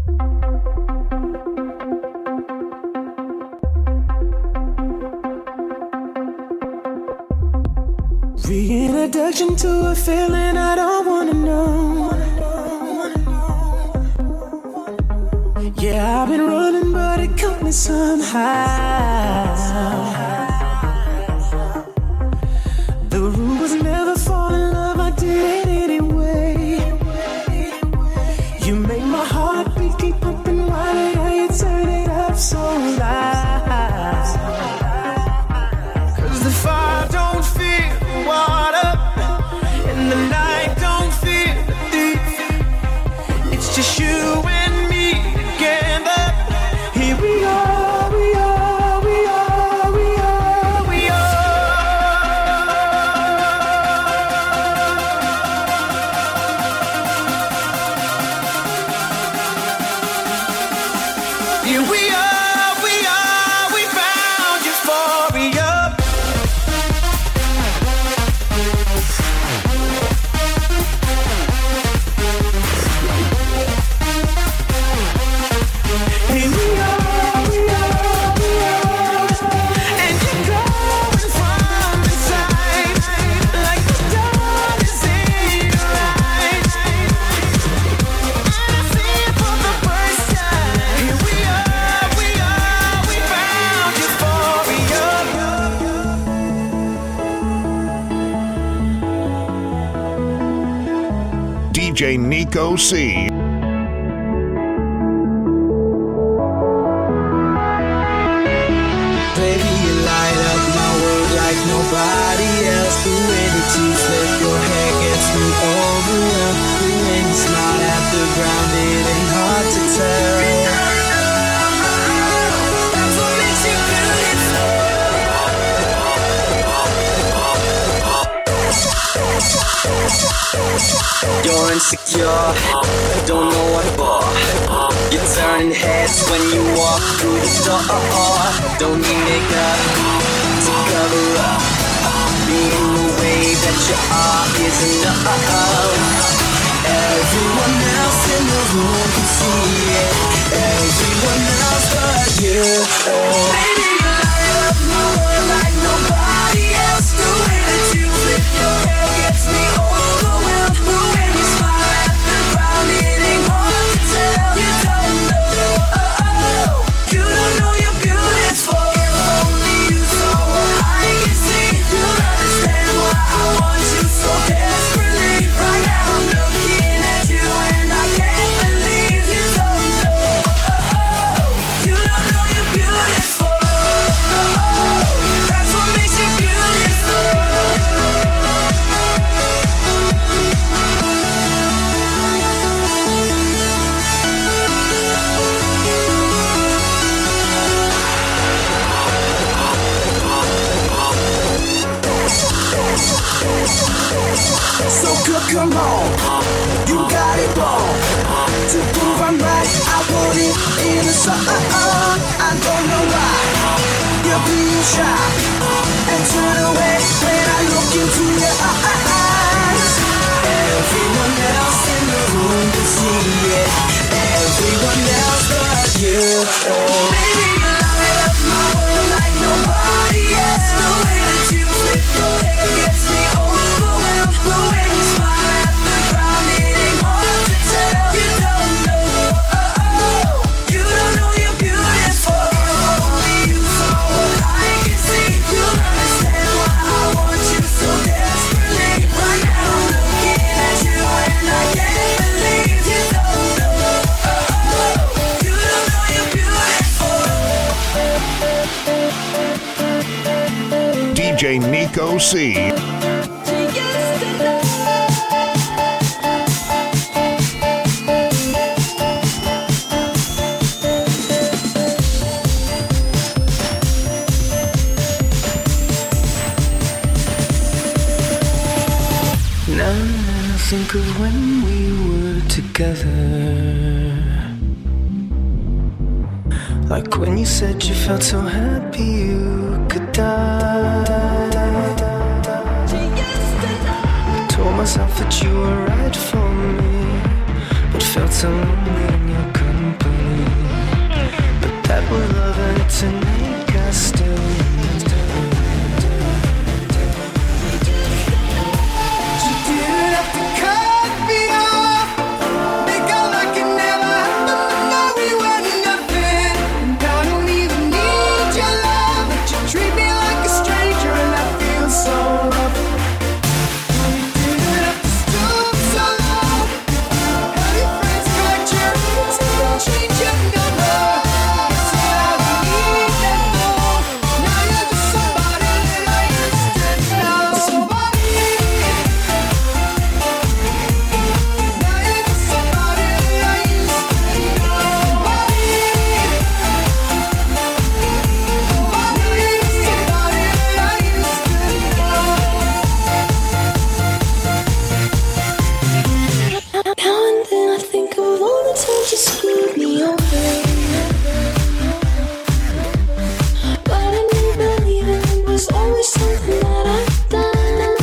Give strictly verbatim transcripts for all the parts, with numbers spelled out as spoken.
Reintroduction to a feeling I don't wanna know. Yeah, I've been running, but it caught me somehow. The rule was never fall in love, I did it anyway. You make my heartbeat keep pumping, why did I turn it up so loud? Cause the fire don't feel the water, and the night don't feel the deep. It's just you and me together. Here we are, we are, we are, we are, we are. Here we are, we are, we found euphoria. Here we are, we are, we are, and you're going from inside, like the dawn is in your eyes. And I see it for the first time. Here we are, we are, we found euphoria. D J Nico C. Baby, you light up my world like nobody else. The way that you flip your hair gets me overwhelmed. The way you smile at the ground, it ain't hard to tell. That's what makes you beautiful. You're insecure, don't know what for. You're turning heads when you walk through the door. Don't need makeup to cover up. Being the way that you are is enough. Everyone else in the room can see it. Everyone else but you. Baby, you light up my world like nobody else. The way that you flip your hair gets me overwhelmed. The way you smile at the ground, it ain't hard to tell. You don't know, oh, oh. You don't know you're beautiful. If only you saw what I can see, you'll understand why I want you so desperately. Right now I'm looking at you and I can't believe you don't know, oh, oh. You don't know you're beautiful, oh, oh. That's what makes you beautiful. So good, come on, you got it wrong. To prove I'm right, I want it in a song. I don't know why you're being shy and turn away when I look into your eyes. Everyone else in the room can see it. Everyone else but you. Baby, you light up my world like nobody else. The way that you flip your hair gets me overwhelmed. The way you smile at the ground, it ain't hard to tell. You don't know, oh, oh. You don't know you're beautiful. If only you saw what I can see, you'll understand why I want you so desperately. Right now I'm looking at you and I can't believe you don't know, oh, oh. You don't know you're beautiful. D J Nico C. Now I think of when we were together, like when you said you felt so happy you could die. I told myself that you were right for me, but felt so lonely in your company. to make us do. You didn't have to cut me off, make out like it never happened. Now we were nothing, and I don't even need your love, but you treat me like a stranger, and I feel so rough. You didn't have to stoop so low, have your friends cut your roots and don't change your number. You said I don't need that more. Now you're just somebody that I used to know. Somebody. Now you're just somebody that I used to know. Somebody. Now you're just somebody that I used to know. Now and then I think of all the times you screwed me over, but I didn't believe it. It was always something that I've done.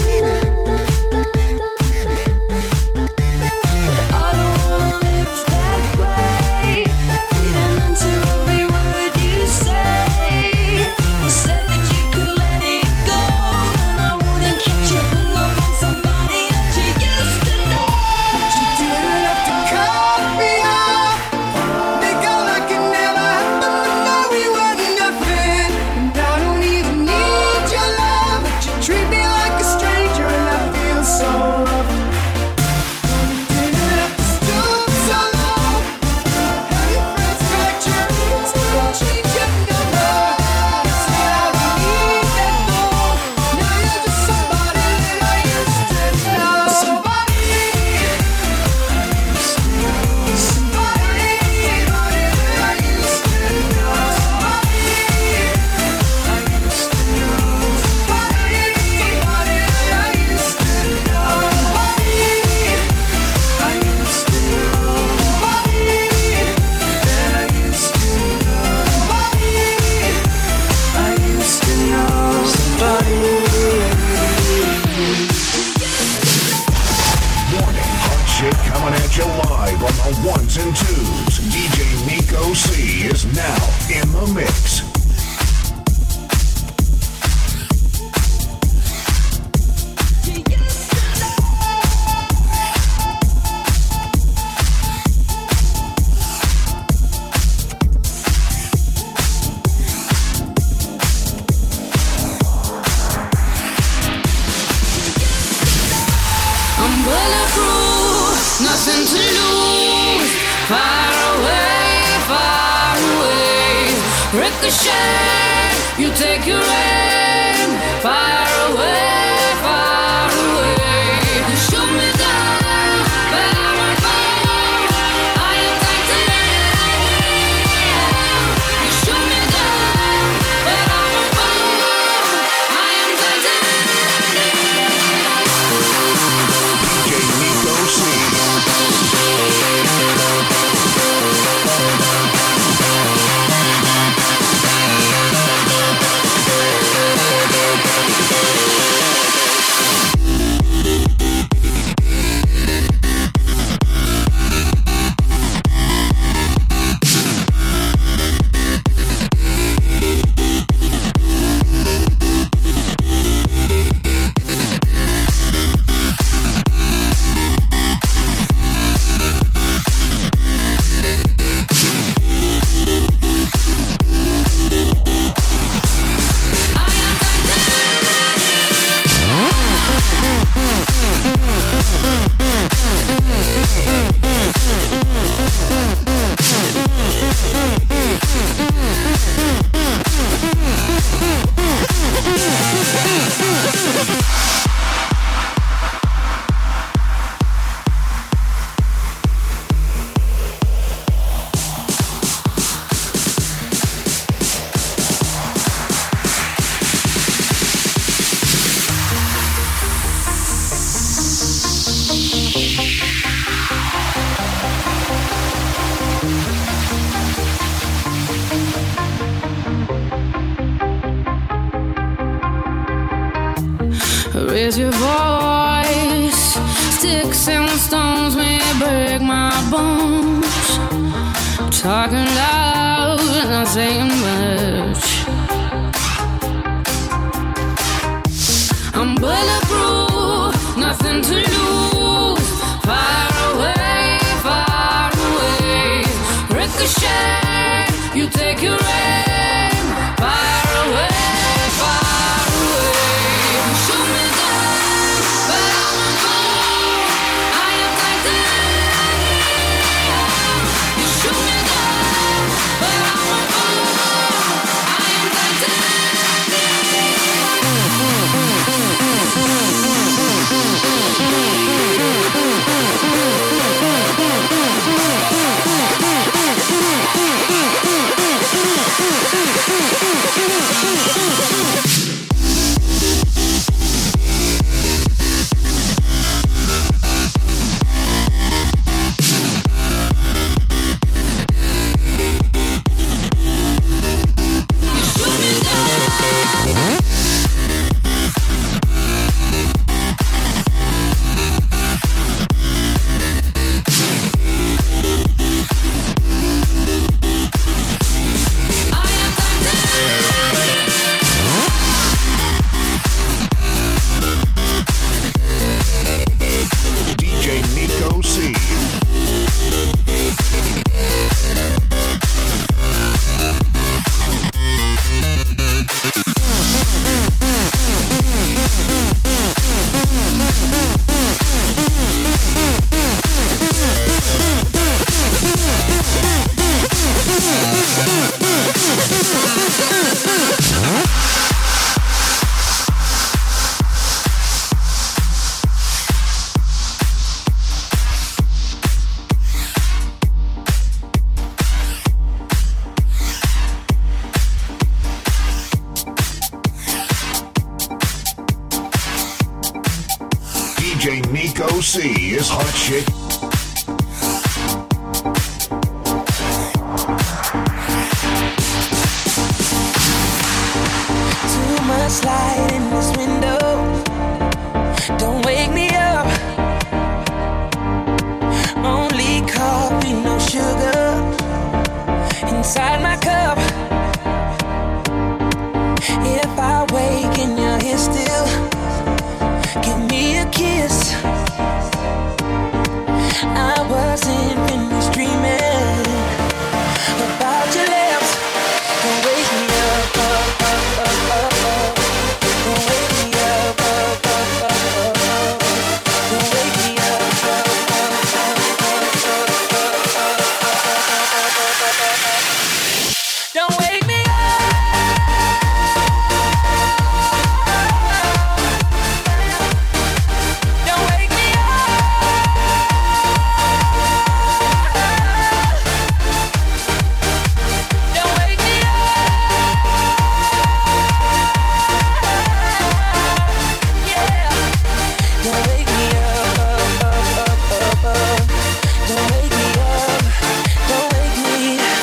But I don't wanna live that way, even until every word you say. You said that you could let it go, and I wouldn't catch you hung up on somebody else you used to know. You didn't have to cut me off, make out like it never happened. Now we were nothing, and I don't even need your love, but you treat me like a stranger, and I feel so rough. You didn't have to stoop so low, have your friends cut your roots and don't change your number. You said I don't need that more. Now you're just somebody that I used to know. Somebody. Somebody, somebody that I used to know. Somebody, I used to know. Somebody, somebody that I used to know. Somebody, I used to know. Somebody that I used to know. Somebody, I used to know. Somebody. Warning, hot shit coming at you live on the ones and twos. D J Nico C is now in the mix. I'm bulletproof, nothing to lose. Far away, far away. Ricochet, you take your aim. Far away, far away. You shoot me down, but I won't fall. I am titanium. You shoot me down, but I won't fall. I am titanium. D J Nico C. Raise your voice. Sticks and stones may break my bones. Talking loud, not saying much. ricochet. You take your aim far away, far away. Shoot me down, but I won't fall. I am titanium. You shoot me down, but I won't fall. I am D J Nico C is hot shit. Too much light in this window. Don't wake me up. Only coffee, no sugar inside my cup. If I wake and you're here still, give me a kiss. I wasn't finished dreaming about your lips. Don't wake me up, up, up, up, up, up. Don't wake me up, up, up, up, up, up. Don't wake me up, up, up, up, up, up, up. Don't wake me up. Don't wake me up. Don't wake me up. Yeah. Don't wake me up, up, up, up, up, up. Don't wake me up. Don't wake me.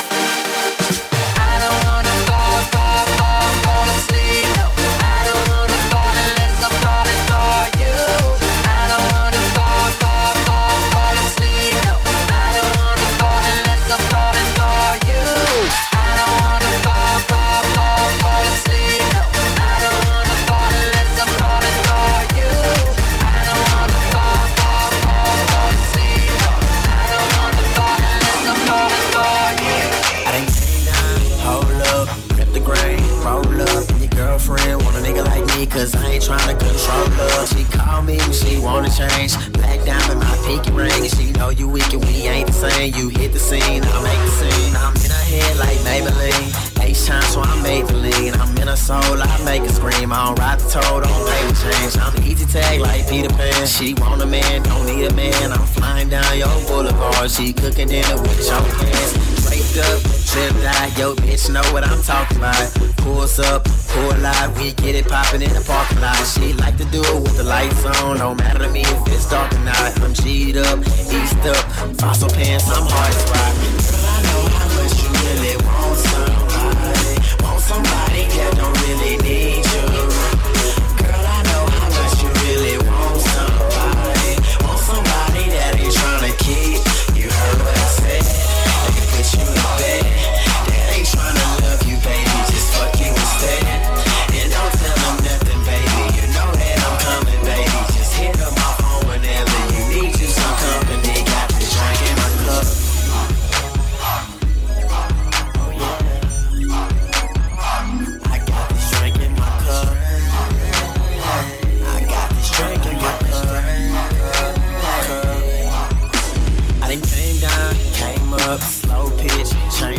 I don't wanna fall, fall, fall, fall asleep. No, I don't wanna fall unless I'm falling for you. I don't wanna fall, fall, fall, fall asleep. No, I don't wanna fall unless I'm falling for you. I don't wanna fall, fall, fall, fall asleep. No, I don't wanna fall unless I'm falling for you. I don't wanna fall, fall, fall, fall asleep. No, I don't wanna fall unless I'm falling for you. I done came down, hold up, rip the grain, roll up. And your girlfriend want a nigga like me, cause I ain't tryna control her. She call me when she wanna change. Black diamond, my pinky ring. And she know you weak and we ain't the same. You hit the scene, I make the scene. I'm in her head like Maybelline. H time, so I'm made to lean. I'm in her soul, I make her scream. I don't ride the toe, don't pay the change. I'm easy tag like Peter Pan. She want a man, don't need a man. I'm flying down your boulevard. She cooking dinner with your hands. Draped up, tripped out, yo bitch know what I'm talking about. Pulls up, pull out, we get it poppin' in the parking lot. She like to do it with the lights on, no matter to me if it's dark or not. I'm G'd up, eased up, fossil pants, I'm hard to rock. Girl, I know how much you really want somebody, want somebody that don't really need you. Girl, I know how much you really want somebody, want somebody that ain't tryna keep. You heard what I said, they can put you in bed. That ain't tryna love you, baby, just fuck you instead. And don't tell them nothing, baby, you know that I'm coming, baby. Just hit up my phone whenever you need you some company. Got this drink in my cup.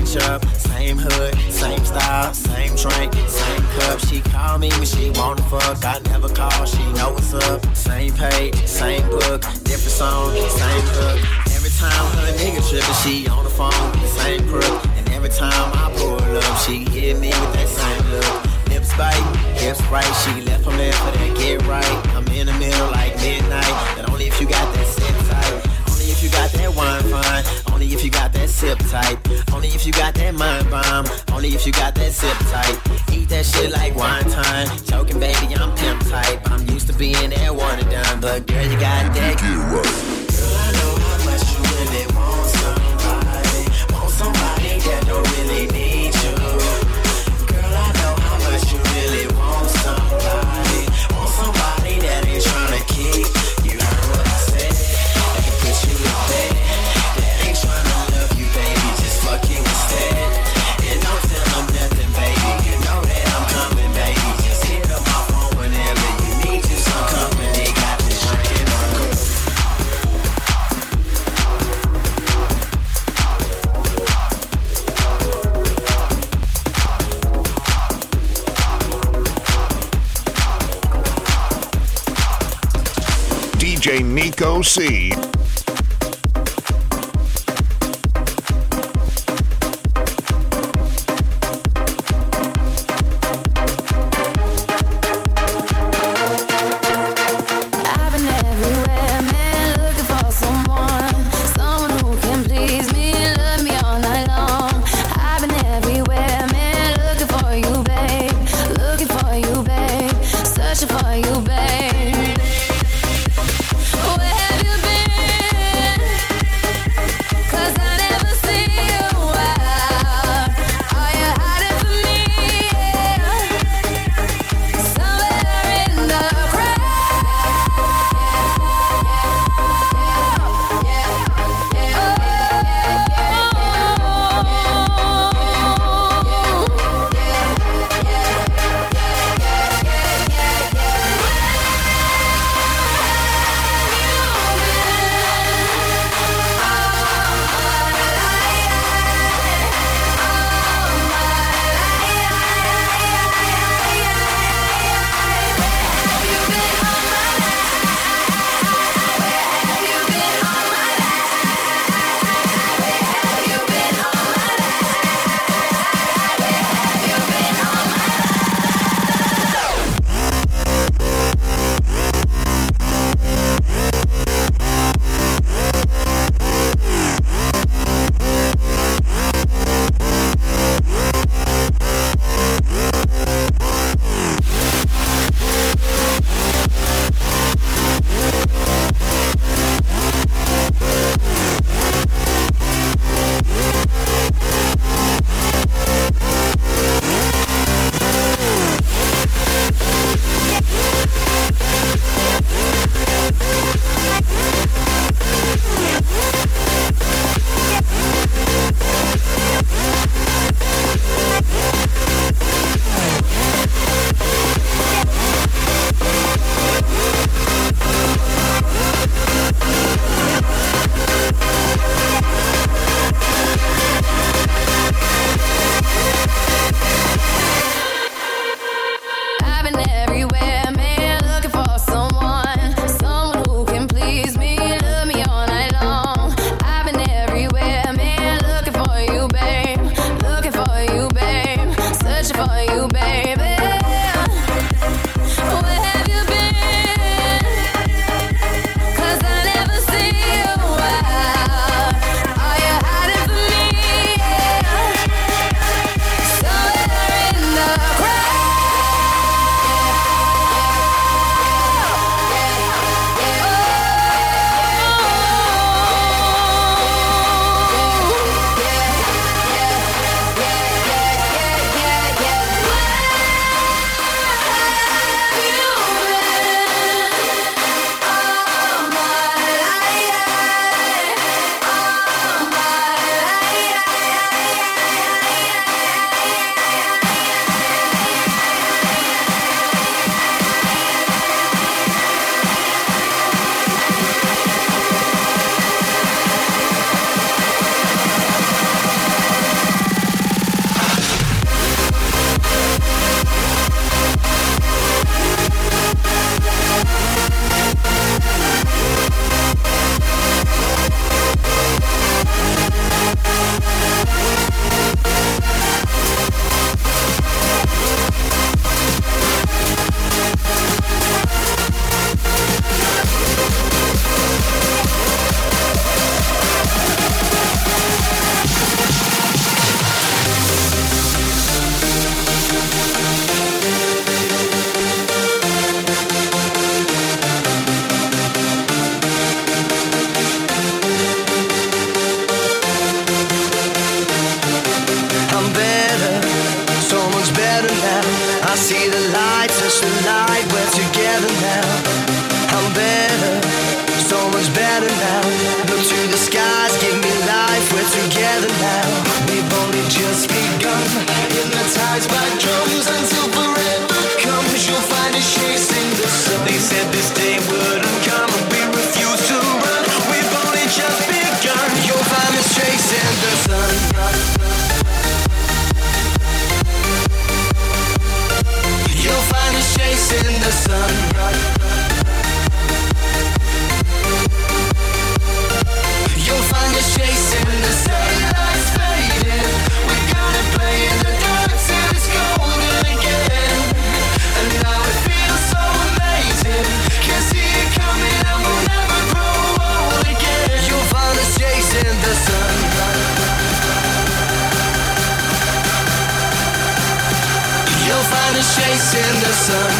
up, same hood, same style, same drink, same cup. She call me when she wanna fuck. I never call, she know what's up. Same page, same book, different song, same hook. Every time her nigga trippin', she on the phone with the same crook. And every time I pull up, she hit me with that same look. Lips bite, hips right, she left her man for that get right. I'm in the middle like midnight, and only if you got that sit tight. Only if you got that wine fine, only if you got that sip tight. Only if you got that mind bomb, only if you got that sip tight. Eat that shit like wine time, joking baby, I'm pimp type. I'm used to being that one and done, but girl, you got that get right. Girl, I know how much you really want somebody, want somebody that don't really need you. Girl, I know how much you really want somebody, want somebody that ain't tryna keep. You heard what I said, that can put you in bed, that ain't tryna love you, baby, just fuck you instead. And don't tell them nothing, baby, you know that I'm coming, baby. Just hit up my phone whenever you need you some company. Got me drinking on good. D J Nico C. I've been everywhere, man, looking for someone, someone who can please me, love me all night long. I've been everywhere, man, looking for you, babe, looking for you, babe, searching for you, babe. Where have you been? ice in the sun.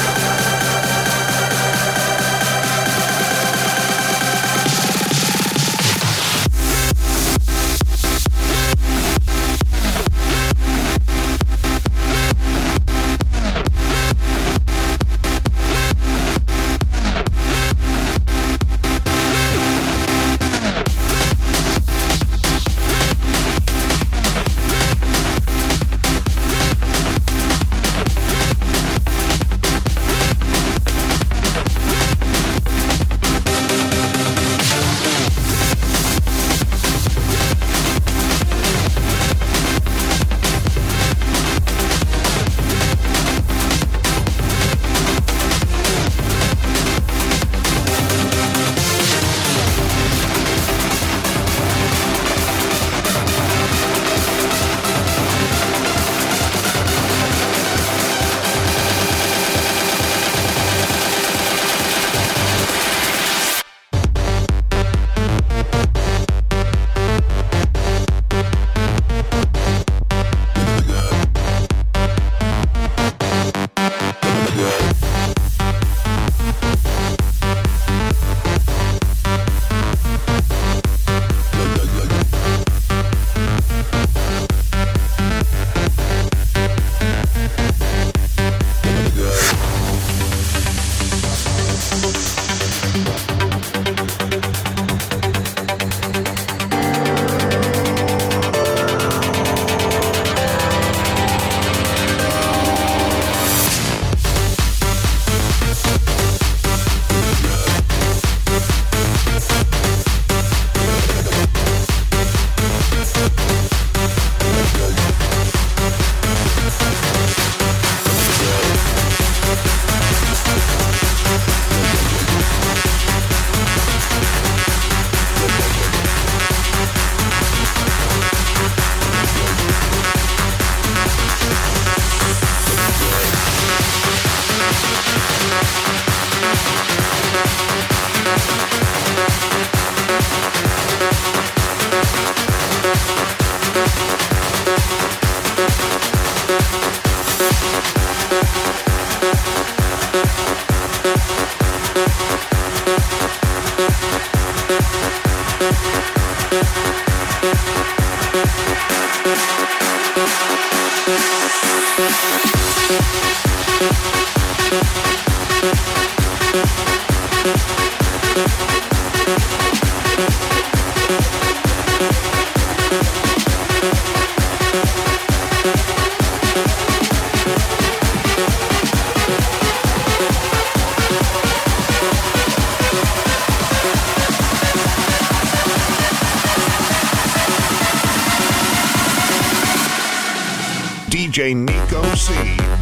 D J Nico C.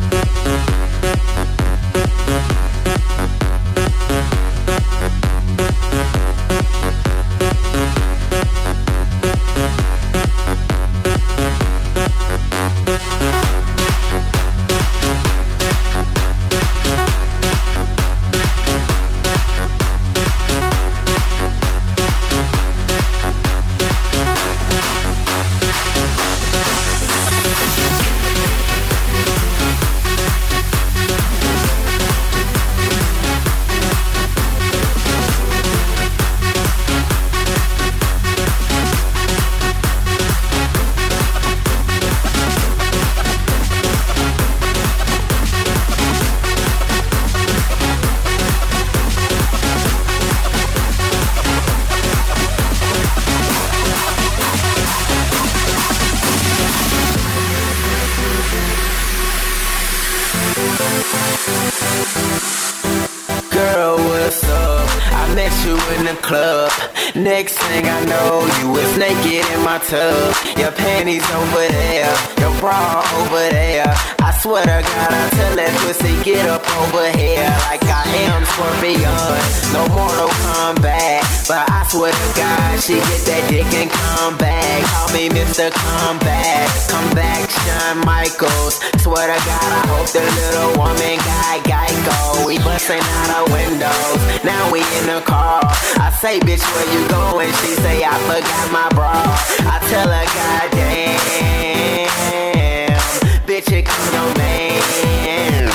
Girl, what's up? I met you in the club. Next thing I know, you was naked in my tub. Your panties over there, your bra over there. I swear to God, I tell that pussy, get up over here. Like I am Scorpion, no Mortal Kombat. But I swear to God, she get that dick and come back. Call me Mister Comeback. Come back, Shawn Michaels. Swear to God, I hope the little woman got Geico. We busting out our windows, now we in the car. I say, bitch, where you going? She say, I forgot my bra. I tell her, God damn, bitch, it come your man.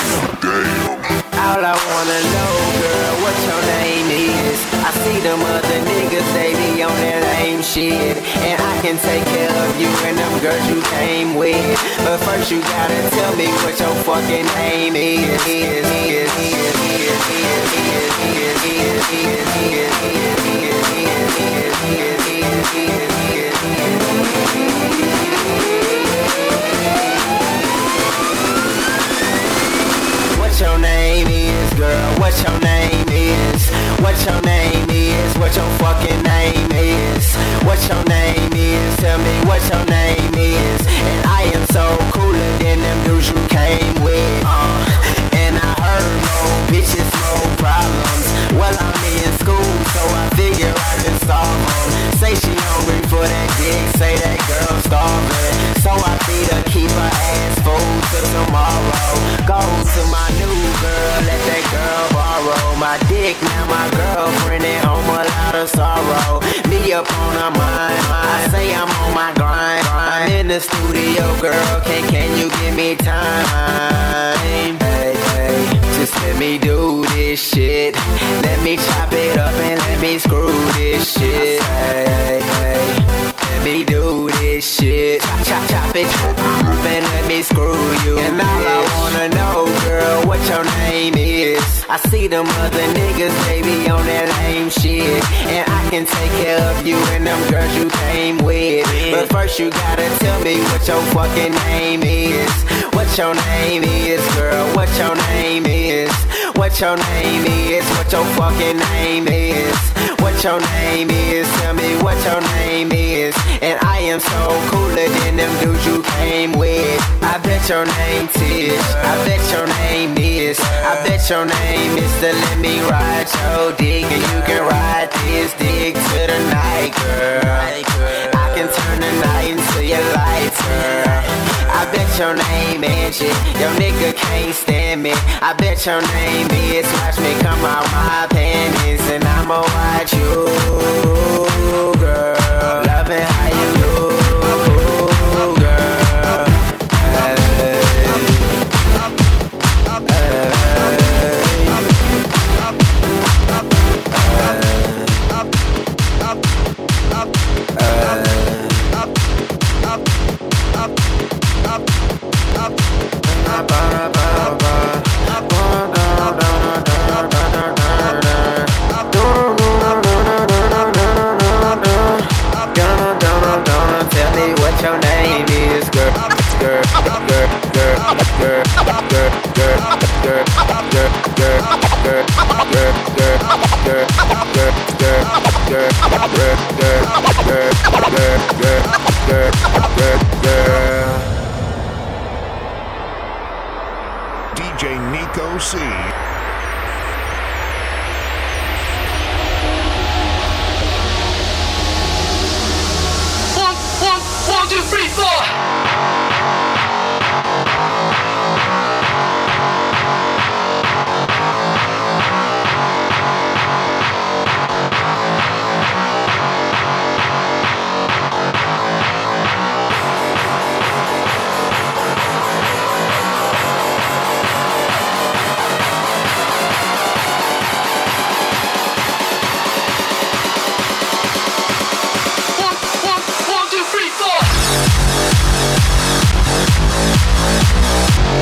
shit. And I can take care of you and them girls you came with. But first you gotta tell me what your fucking name is. Is, is, is, is, is, is, is, is, is, what your name is, girl? What your name is? What your name is? What your fucking name is? What your name is? Tell me what your name is. And I am so cooler than them dudes you came with. Uh, and I heard no bitches, no problems. Well, I'm in school, so I figure I can solve them. Say she hungry for that dick, say that girl starving. So I feed her, keep her ass full till tomorrow. Go to my new girl, let that girl borrow my dick. Now my girlfriend at home a lot of sorrow. Me up on her mind, I say I'm on my grind. I'm in the studio, girl, can, can you give me time? Hey, hey, just let me do this shit. Let me chop it up and let me screw this shit. Hey, hey, let me do this shit. Chop, chop, chop it up and let me screw you. And all I wanna know, girl, what your name is. I see them other niggas, baby, on that lame shit. And I can take care of you and them girls you came with. But first you gotta tell me what your fucking name is. What your name is, girl, what your name is. What your name is, what your fucking name is. What your name is, tell me what your name is. And I am so cooler than them dudes you came with. I bet your name Tish, I bet your name is. I bet your name is to let me ride your dick. And you can ride this dick to the night, girl. I can turn the night into your lights, girl. I bet your name Angie, your nigga can't stand me. I bet your name is, watch me come out my panties. And I'ma watch you, girl. Loving how you do, girl. Hey, hey, tell me what your name is, girl. Girl, girl, girl, girl, girl, girl, girl, girl, girl, girl, D J Nico C. One, one, one, two, three, four. One, one, one, two, three, four.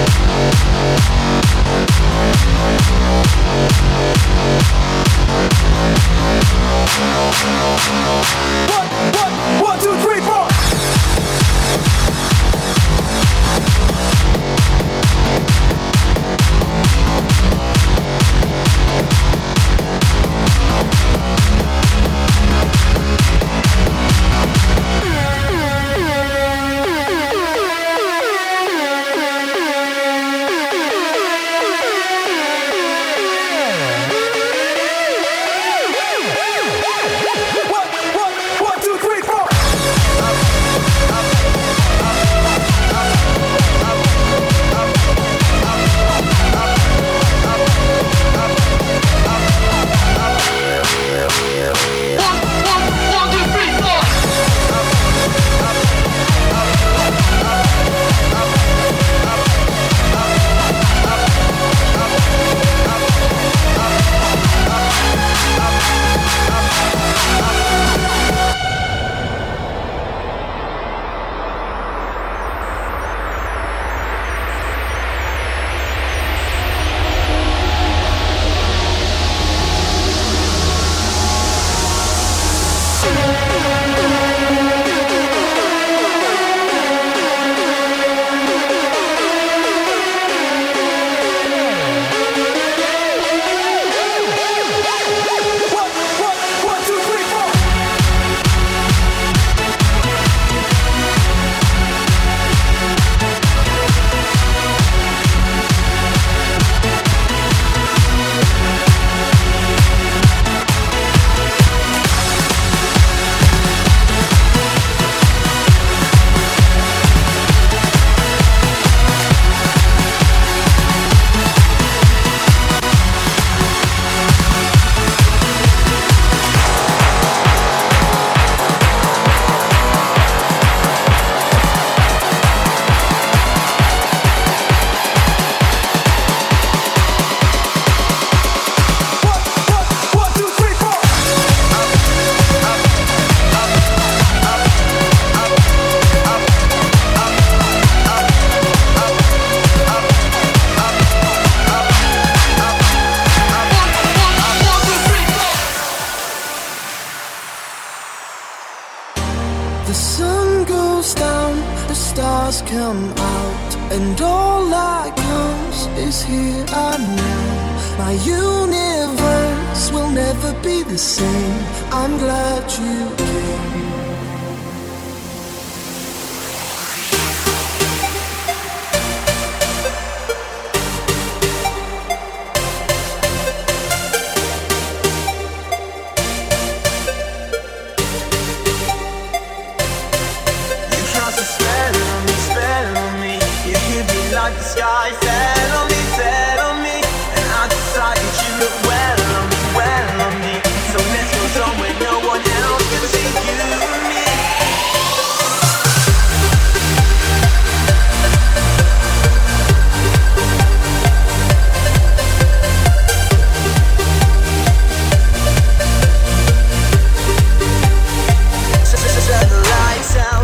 stars come out, and all that comes is here and now. My universe will never be the same. I'm glad you came. The sky fell on me, fell on me, and I decided you look well on me, well on me. So let's go somewhere no one else can see you and me. Set the lights out.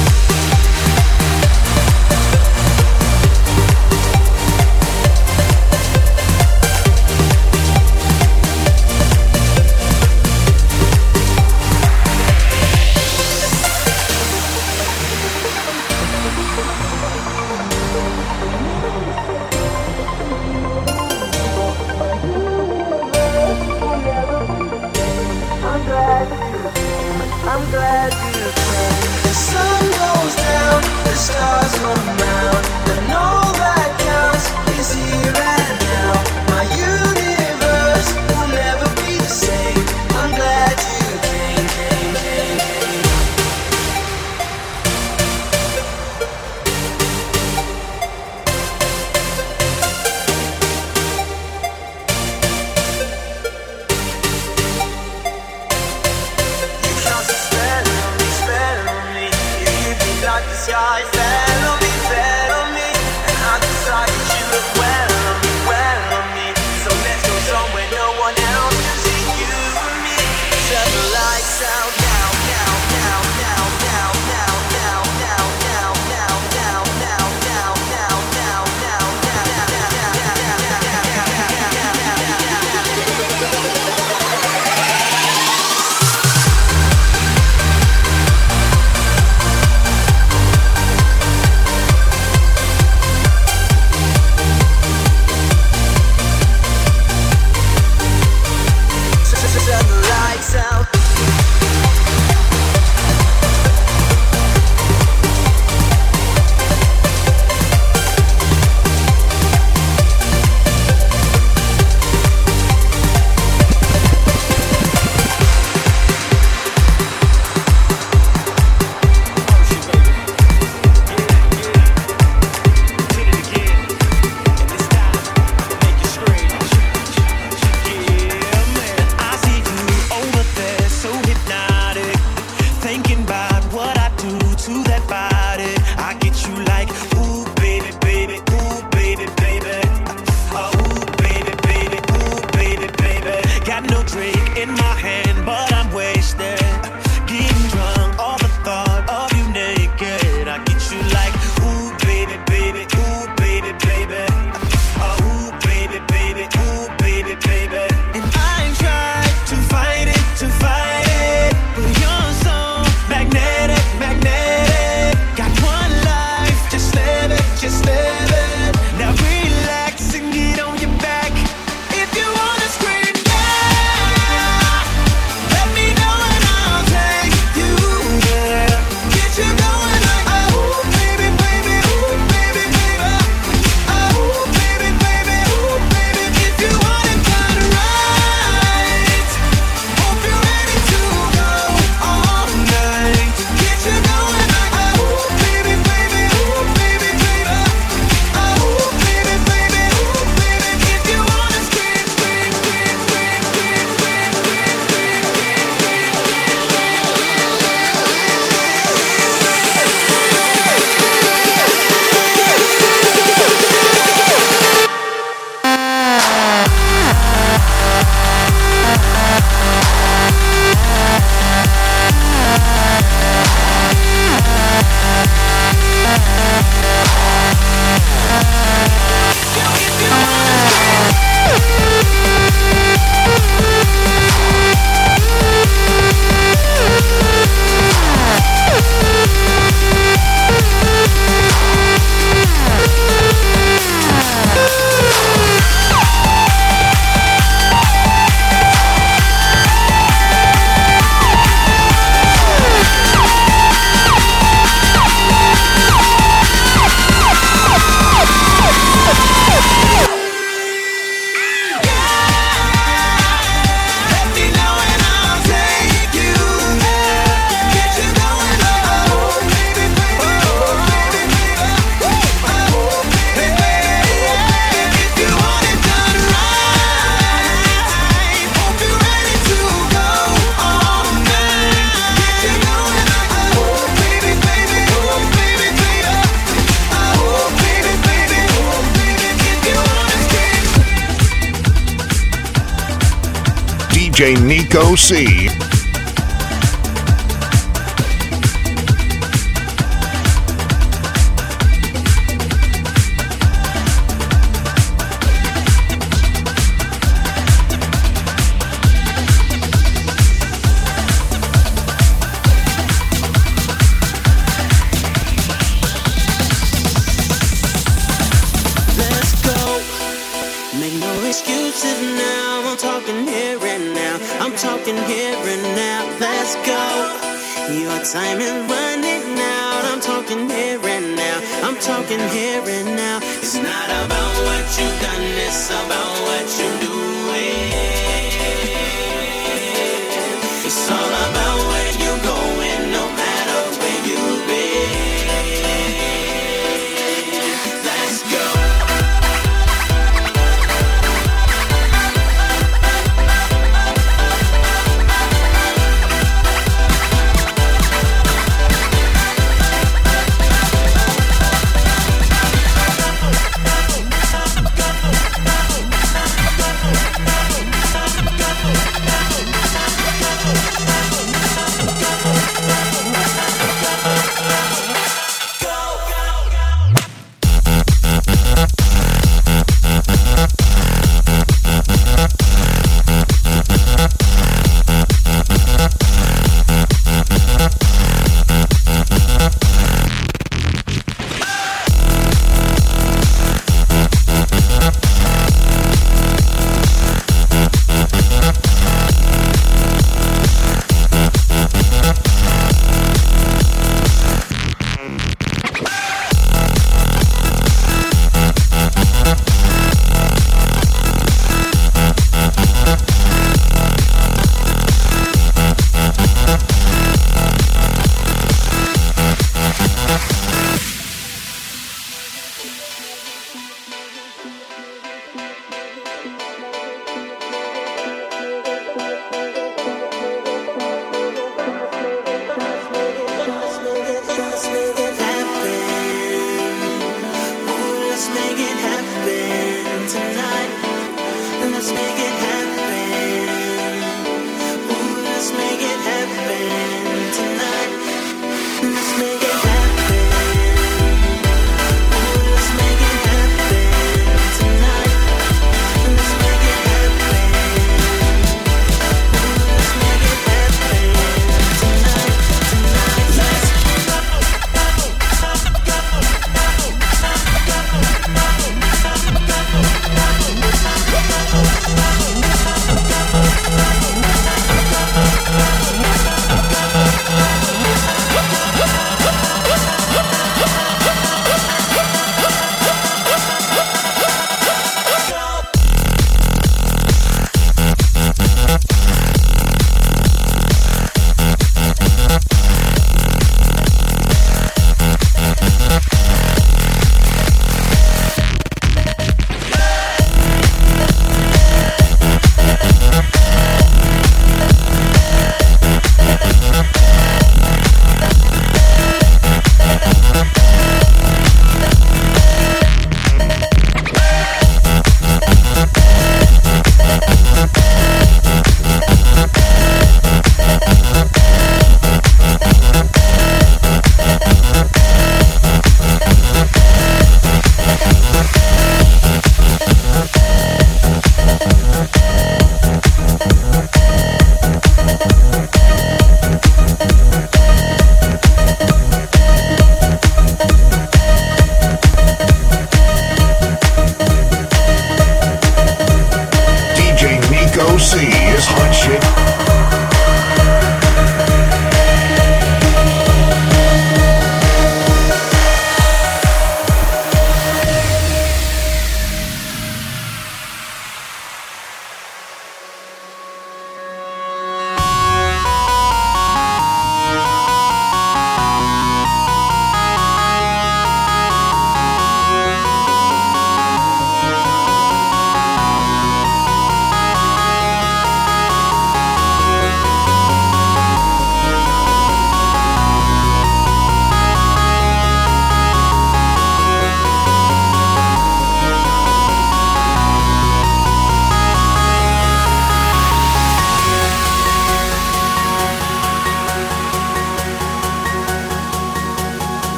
I'm glad you came. The sun goes down, the stars come round, and all that counts is here and now. My universe will never be the same. I'm glad you came, came, came, came. The sky fell on me, fell on me, and I decided you look well on me, well on me. So let's go somewhere no one else can see you and me. Turn the lights out now, now, now, now, now, now, now, now, now, now, now, now, now, now, now, now, J Nico C. Excuses now, I'm talking here and now. I'm talking here and now. Let's go. Your time is running out. I'm talking here and now. I'm talking here and now. It's not about what you've done, it's about what you're doing. It's all about where you're going, no matter where you've been. Let's go.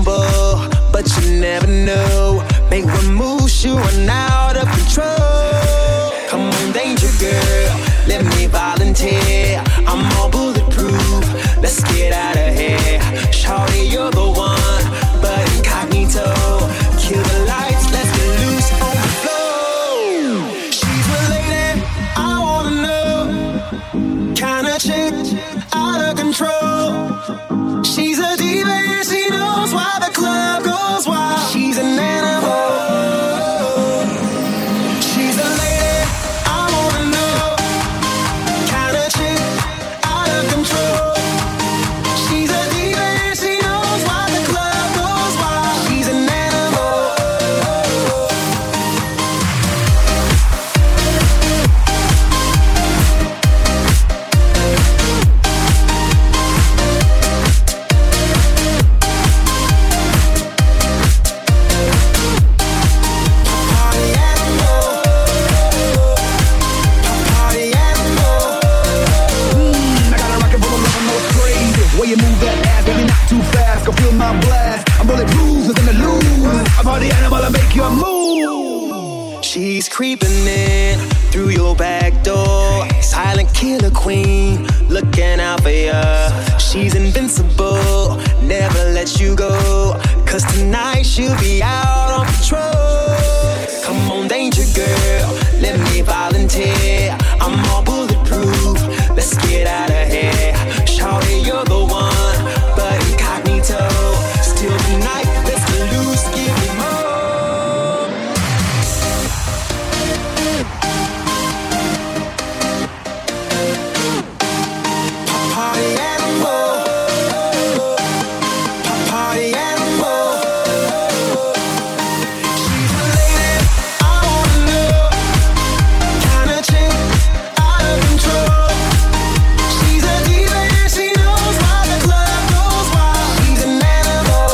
humble, but you never know. Make one move, you run out of control. Come on, danger girl, let me volunteer. I'm all bulletproof, let's get out of here. Shawty, you're the one, but incognito. Kill the lights, let's get loose on the floor. She's my lady, I wanna know. Kinda chick, out of control. She's a diva and she knows why the club goes wild. She's an animal. She's a lady, I wanna know. Kinda chick, out of control. She's a diva and she knows why the club goes wild. She's an animal. I got a rocket full of love, I know it's crazy. Way you move that ass, baby, not too fast. Go feel my blast. I'm bulletproof, nothing to lose. I'm party animal, I make you move. She's creeping in through your back door. Silent killer queen, looking out for ya. She's invincible, never let you go. Cause tonight she'll be out on patrol. Come on, danger girl, let me volunteer. I'm all bulletproof, let's get out of here. Shawty, you're the one, but incognito. Still tonight, let's get loose, give me more. Party animal. Party animal. She's my lady, I wanna know. Kinda chick, out of control. She's a diva and she knows why the club goes wild. She's an animal.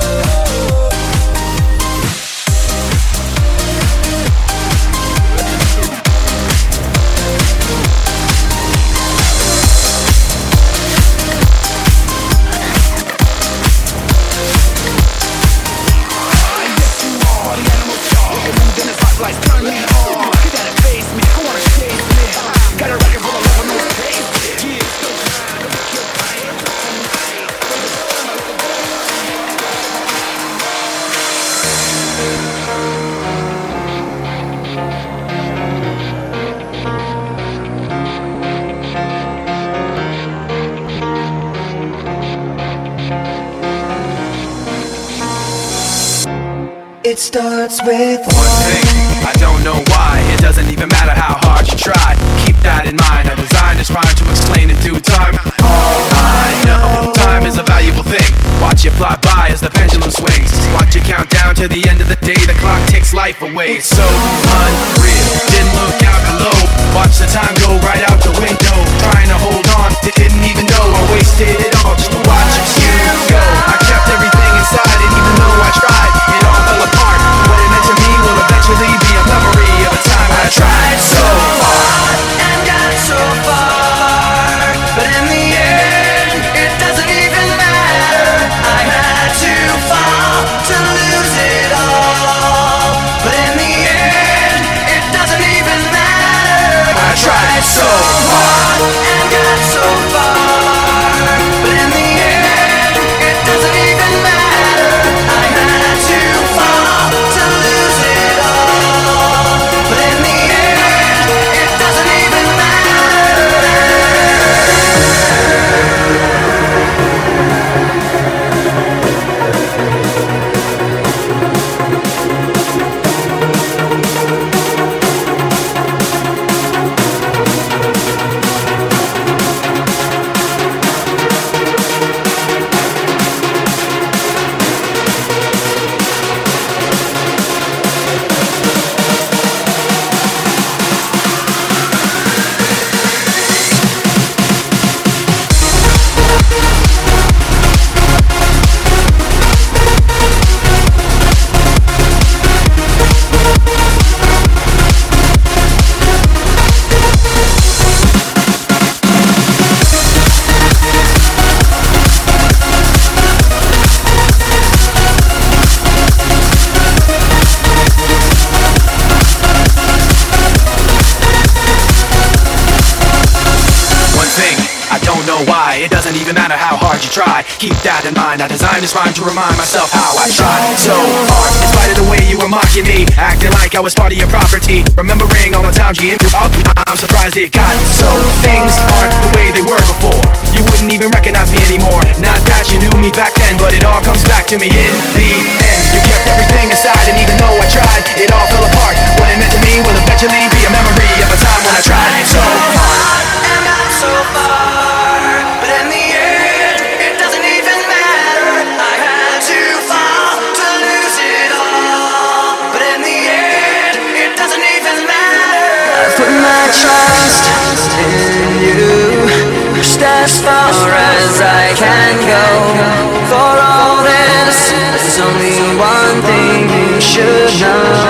It starts with One thing, I don't know why. It doesn't even matter how hard you try. Keep that in mind. I designed this rhyme to explain in due time. All I know, time is a valuable thing. Watch it fly by as the pendulum swings. Watch it count down to the end of the day. The clock takes life away. It's so unreal. Didn't look out below. Watch the time go right out the window. Trying to hold on, didn't even know I wasted it all just to watch you go. I kept everything inside, and even though I tried, it all fell apart. What it meant to me will eventually be a memory of a time I tried so hard and got so far, but in the end, it doesn't even matter. I had to fall to lose it all, but in the end, it doesn't even matter. I tried so hard and got so far, but in the end, doesn't even matter how hard you try. Keep that in mind, I designed this rhyme to remind myself how I tried so hard. In spite of the way you were mocking me, acting like I was part of your property. Remembering all the times you into all I'm surprised it got so. Things aren't the way they were before. You wouldn't even recognize me anymore. Not that you knew me back then, but it all comes back to me in the end. You kept everything inside, and even though I tried, it all fell apart. What it meant to me will eventually be a memory of a time when I tried so hard and got so far, but in the end, it doesn't even matter. I had to fall to lose it all, but in the end, it doesn't even matter. I put my trust in you, pushed as far as I can go. For all this, there's only one thing you should know.